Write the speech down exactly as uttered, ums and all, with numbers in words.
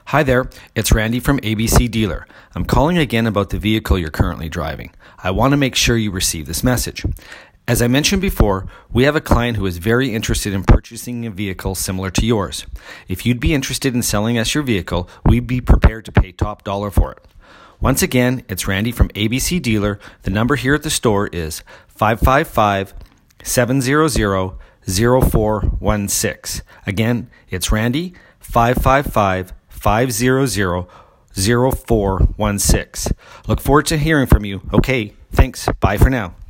Hi there, it's Randy from A B C Dealer. I'm calling again about the vehicle you're currently driving. I want to make sure you receive this message. As I mentioned before, we have a client who is very interested in purchasing a vehicle similar to yours. If you'd be interested in selling us your vehicle, we'd be prepared to pay top dollar for it. Once again, it's Randy from A B C Dealer. The number here at the store is five five five, seven zero zero, zero four one six. Again, it's Randy, five five five, five zero zero, zero four one six. Look forward to hearing from you. Okay, thanks. Bye for now.